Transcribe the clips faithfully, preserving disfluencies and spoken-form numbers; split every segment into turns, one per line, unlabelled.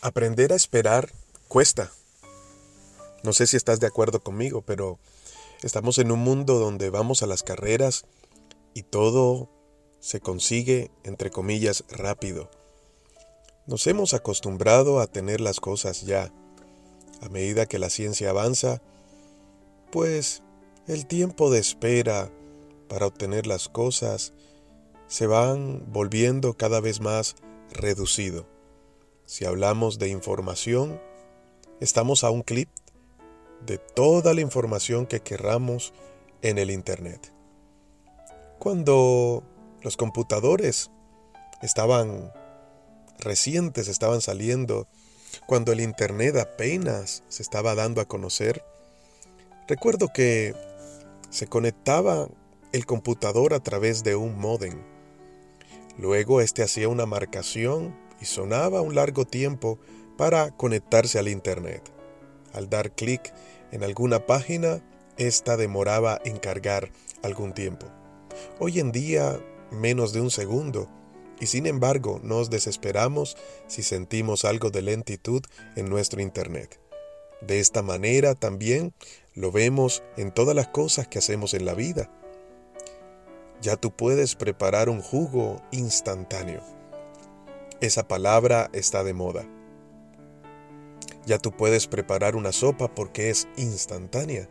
Aprender a esperar cuesta. No sé si estás de acuerdo conmigo, pero estamos en un mundo donde vamos a las carreras y todo se consigue, entre comillas, rápido. Nos hemos acostumbrado a tener las cosas ya. A medida que la ciencia avanza, pues el tiempo de espera para obtener las cosas se van volviendo cada vez más reducido. Si hablamos de información, estamos a un clic de toda la información que querramos en el Internet. Cuando los computadores estaban recientes, estaban saliendo, cuando el Internet apenas se estaba dando a conocer, recuerdo que se conectaba el computador a través de un módem. Luego este hacía una marcación y sonaba un largo tiempo para conectarse al Internet. Al dar clic en alguna página, esta demoraba en cargar algún tiempo. Hoy en día, menos de un segundo, y sin embargo nos desesperamos si sentimos algo de lentitud en nuestro Internet. De esta manera también lo vemos en todas las cosas que hacemos en la vida. Ya tú puedes preparar un jugo instantáneo. Esa palabra está de moda. Ya tú puedes preparar una sopa porque es instantánea.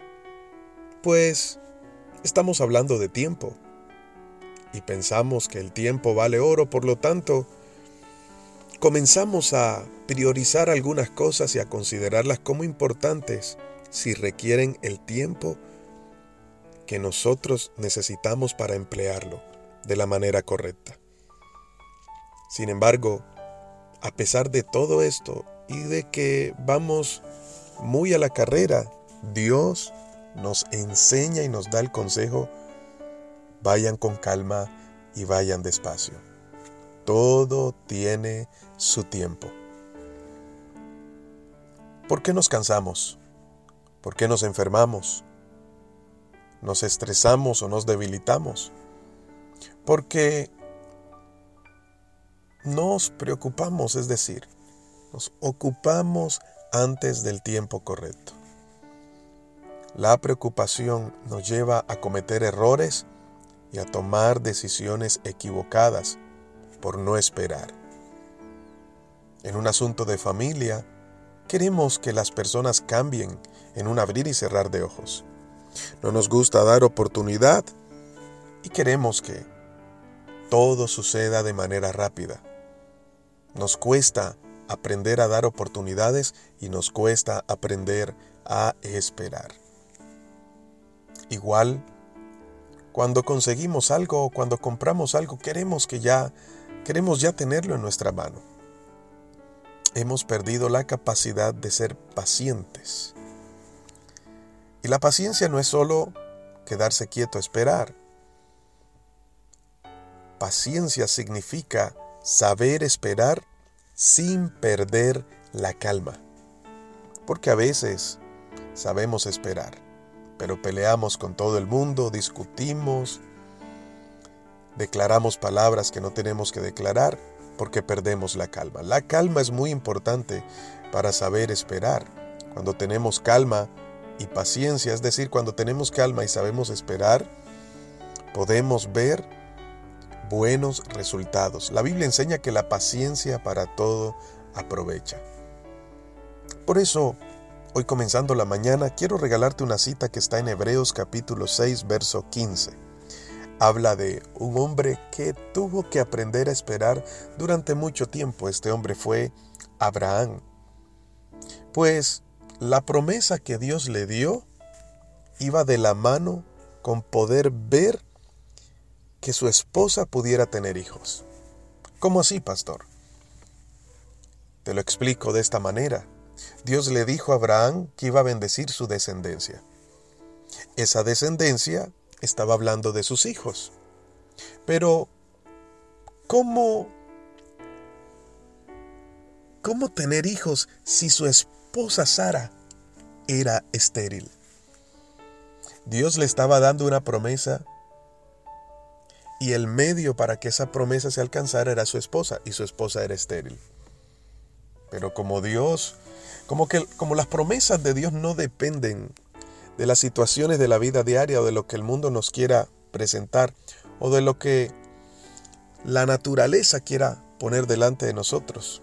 Pues estamos hablando de tiempo. Y pensamos que el tiempo vale oro, por lo tanto, comenzamos a priorizar algunas cosas y a considerarlas como importantes si requieren el tiempo que nosotros necesitamos para emplearlo de la manera correcta. Sin embargo, a pesar de todo esto y de que vamos muy a la carrera, Dios nos enseña y nos da el consejo: vayan con calma y vayan despacio. Todo tiene su tiempo. ¿Por qué nos cansamos? ¿Por qué nos enfermamos? ¿Nos estresamos o nos debilitamos? Porque nos preocupamos, es decir, nos ocupamos antes del tiempo correcto. La preocupación nos lleva a cometer errores y a tomar decisiones equivocadas por no esperar. En un asunto de familia, queremos que las personas cambien en un abrir y cerrar de ojos. No nos gusta dar oportunidad y queremos que todo suceda de manera rápida. Nos cuesta aprender a dar oportunidades y nos cuesta aprender a esperar. Igual, cuando conseguimos algo o cuando compramos algo, queremos que ya, queremos ya tenerlo en nuestra mano. Hemos perdido la capacidad de ser pacientes. Y la paciencia no es solo quedarse quieto a esperar. Paciencia significa saber esperar sin perder la calma. Porque a veces sabemos esperar, pero peleamos con todo el mundo, discutimos, declaramos palabras que no tenemos que declarar porque perdemos la calma. La calma es muy importante para saber esperar. Cuando tenemos calma y paciencia, es decir, cuando tenemos calma y sabemos esperar, podemos ver buenos resultados. La Biblia enseña que la paciencia para todo aprovecha. Por eso, hoy comenzando la mañana, quiero regalarte una cita que está en Hebreos capítulo seis, verso quince. Habla de un hombre que tuvo que aprender a esperar durante mucho tiempo. Este hombre fue Abraham. Pues la promesa que Dios le dio iba de la mano con poder ver que su esposa pudiera tener hijos. ¿Cómo así, pastor? Te lo explico de esta manera. Dios le dijo a Abraham que iba a bendecir su descendencia. Esa descendencia estaba hablando de sus hijos. Pero, ¿cómo, cómo tener hijos si su esposa Sara era estéril? Dios le estaba dando una promesa y el medio para que esa promesa se alcanzara era su esposa, y su esposa era estéril. Pero como Dios, como que como las promesas de Dios no dependen de las situaciones de la vida diaria o de lo que el mundo nos quiera presentar o de lo que la naturaleza quiera poner delante de nosotros.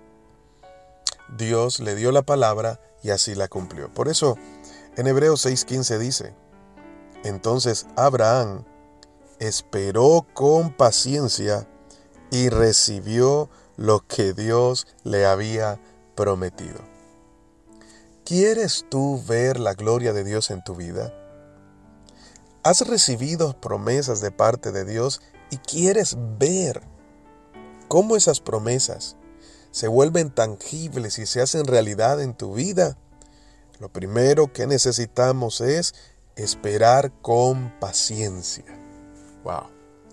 Dios le dio la palabra y así la cumplió. Por eso en Hebreos seis quince dice: entonces Abraham esperó con paciencia y recibió lo que Dios le había prometido. ¿Quieres tú ver la gloria de Dios en tu vida? ¿Has recibido promesas de parte de Dios y quieres ver cómo esas promesas se vuelven tangibles y se hacen realidad en tu vida? Lo primero que necesitamos es esperar con paciencia. Wow.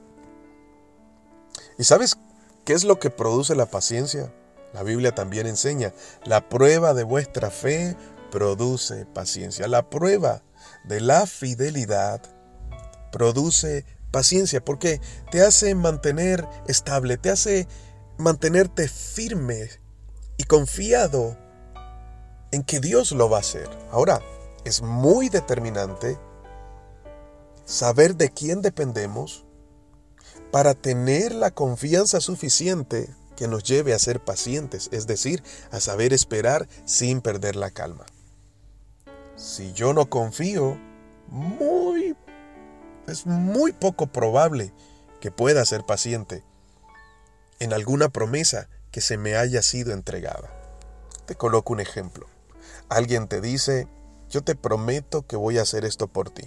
¿Y sabes qué es lo que produce la paciencia? La Biblia también enseña: la prueba de vuestra fe produce paciencia. La prueba de la fidelidad produce paciencia porque te hace mantener estable, te hace mantenerte firme y confiado en que Dios lo va a hacer. Ahora, es muy determinante saber de quién dependemos para tener la confianza suficiente que nos lleve a ser pacientes, es decir, a saber esperar sin perder la calma. Si yo no confío, muy, es muy poco probable que pueda ser paciente en alguna promesa que se me haya sido entregada. Te coloco un ejemplo. Alguien te dice: yo te prometo que voy a hacer esto por ti.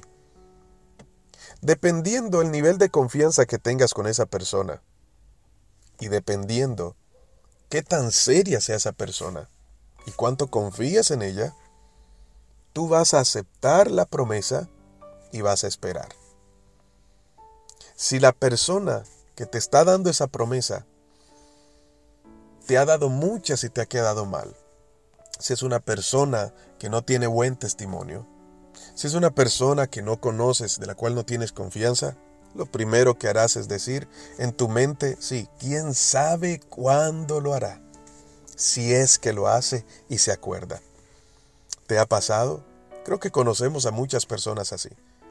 Dependiendo el nivel de confianza que tengas con esa persona y dependiendo qué tan seria sea esa persona y cuánto confías en ella, tú vas a aceptar la promesa y vas a esperar. Si la persona que te está dando esa promesa te ha dado muchas y te ha quedado mal, si es una persona que no tiene buen testimonio, si es una persona que no conoces, de la cual no tienes confianza, lo primero que harás es decir en tu mente: sí, ¿quién sabe cuándo lo hará? Si es que lo hace y se acuerda. ¿Te ha pasado? Creo que conocemos a muchas personas así.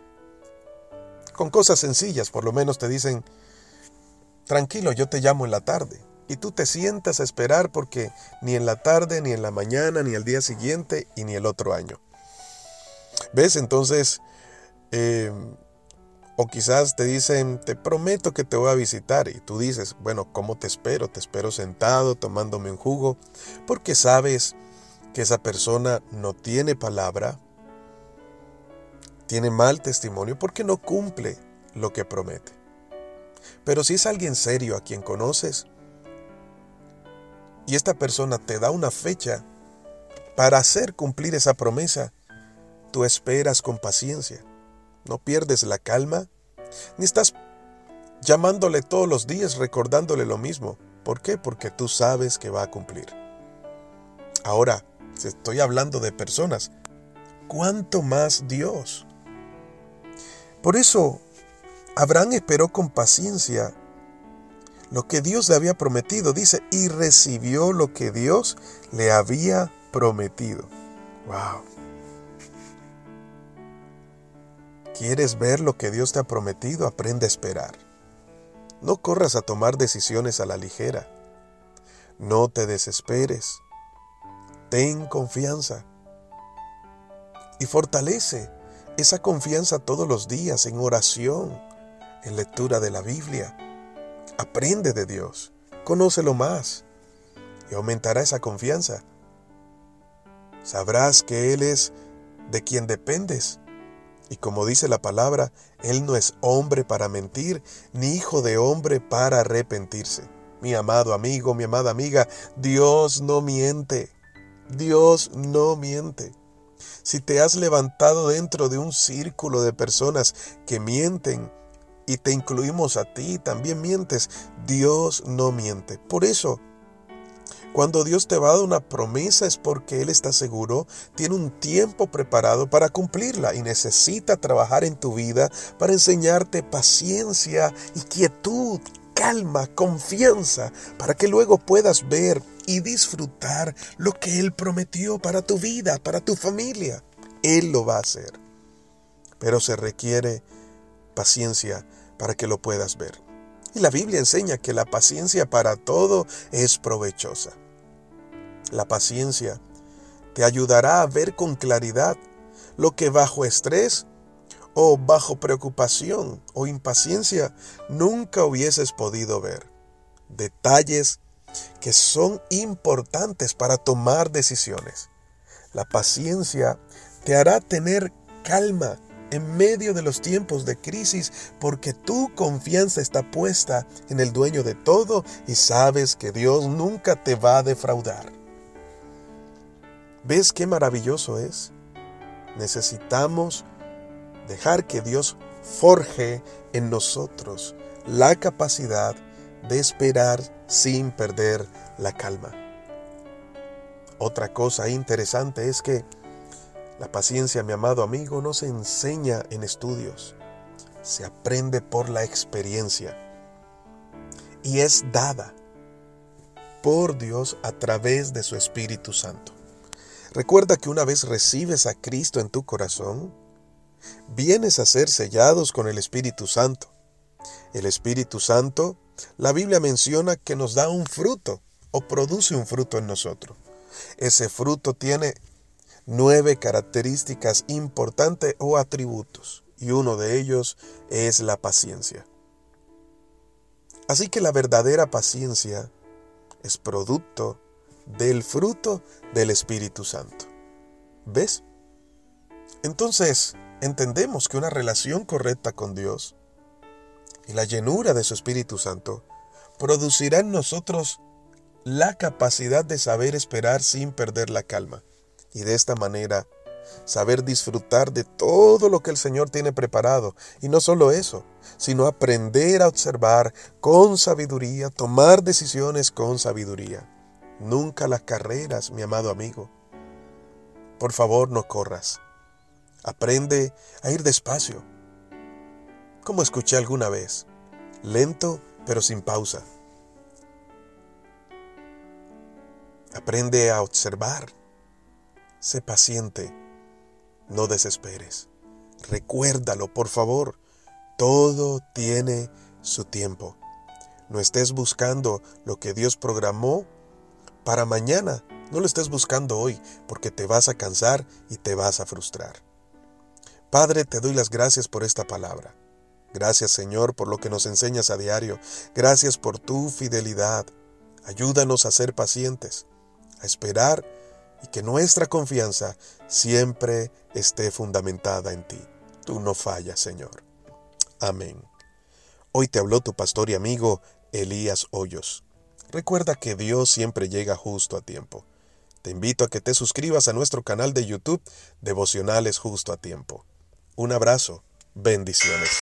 Con cosas sencillas, por lo menos te dicen: tranquilo, yo te llamo en la tarde. Y tú te sientas a esperar porque ni en la tarde, ni en la mañana, ni al día siguiente y ni el otro año. ¿Ves? Entonces, eh, o quizás te dicen: te prometo que te voy a visitar. Y tú dices: bueno, ¿cómo te espero? Te espero sentado, tomándome un jugo, porque sabes que esa persona no tiene palabra, tiene mal testimonio, porque no cumple lo que promete. Pero si es alguien serio a quien conoces, y esta persona te da una fecha para hacer cumplir esa promesa, tú esperas con paciencia. No pierdes la calma, ni estás llamándole todos los días recordándole lo mismo. ¿Por qué? Porque tú sabes que va a cumplir. Ahora, si estoy hablando de personas, ¿cuánto más Dios? Por eso, Abraham esperó con paciencia lo que Dios le había prometido. Dice: y recibió lo que Dios le había prometido. ¡Wow! ¿Quieres ver lo que Dios te ha prometido? Aprende a esperar. No corras a tomar decisiones a la ligera. No te desesperes. Ten confianza. Y fortalece esa confianza todos los días en oración, en lectura de la Biblia. Aprende de Dios, conócelo más y aumentará esa confianza. Sabrás que Él es de quien dependes y, como dice la palabra, Él no es hombre para mentir, ni hijo de hombre para arrepentirse. Mi amado amigo, mi amada amiga, Dios no miente, Dios no miente. Si te has levantado dentro de un círculo de personas que mienten, y te incluimos a ti, también mientes, Dios no miente. Por eso, cuando Dios te va a dar una promesa es porque Él está seguro, tiene un tiempo preparado para cumplirla y necesita trabajar en tu vida para enseñarte paciencia y quietud calma, confianza, para que luego puedas ver y disfrutar lo que Él prometió para tu vida, para tu familia. Él lo va a hacer. Pero se requiere paciencia para que lo puedas ver. Y la Biblia enseña que la paciencia para todo es provechosa. La paciencia te ayudará a ver con claridad lo que bajo estrés o bajo preocupación o impaciencia nunca hubieses podido ver. Detalles que son importantes para tomar decisiones. La paciencia te hará tener calma en medio de los tiempos de crisis, porque tu confianza está puesta en el dueño de todo y sabes que Dios nunca te va a defraudar. ¿Ves qué maravilloso es? Necesitamos dejar que Dios forje en nosotros la capacidad de esperar sin perder la calma. Otra cosa interesante es que la paciencia, mi amado amigo, no se enseña en estudios, se aprende por la experiencia y es dada por Dios a través de su Espíritu Santo. Recuerda que una vez recibes a Cristo en tu corazón, vienes a ser sellados con el Espíritu Santo. El Espíritu Santo, la Biblia menciona que nos da un fruto o produce un fruto en nosotros. Ese fruto tiene nueve características importantes o atributos, y uno de ellos es la paciencia. Así que la verdadera paciencia es producto del fruto del Espíritu Santo. ¿Ves? Entonces, entendemos que una relación correcta con Dios y la llenura de su Espíritu Santo producirá en nosotros la capacidad de saber esperar sin perder la calma. Y de esta manera, saber disfrutar de todo lo que el Señor tiene preparado. Y no solo eso, sino aprender a observar con sabiduría, tomar decisiones con sabiduría. Nunca las carreras, mi amado amigo. Por favor, no corras. Aprende a ir despacio. Como escuché alguna vez, lento pero sin pausa. Aprende a observar. Sé paciente, no desesperes. Recuérdalo, por favor, todo tiene su tiempo. No estés buscando lo que Dios programó para mañana. No lo estés buscando hoy, porque te vas a cansar y te vas a frustrar. Padre, te doy las gracias por esta palabra. Gracias, Señor, por lo que nos enseñas a diario. Gracias por tu fidelidad. Ayúdanos a ser pacientes, a esperar, y que nuestra confianza siempre esté fundamentada en ti. Tú no fallas, Señor. Amén. Hoy te habló tu pastor y amigo Elías Hoyos. Recuerda que Dios siempre llega justo a tiempo. Te invito a que te suscribas a nuestro canal de YouTube Devocionales Justo a Tiempo. Un abrazo. Bendiciones.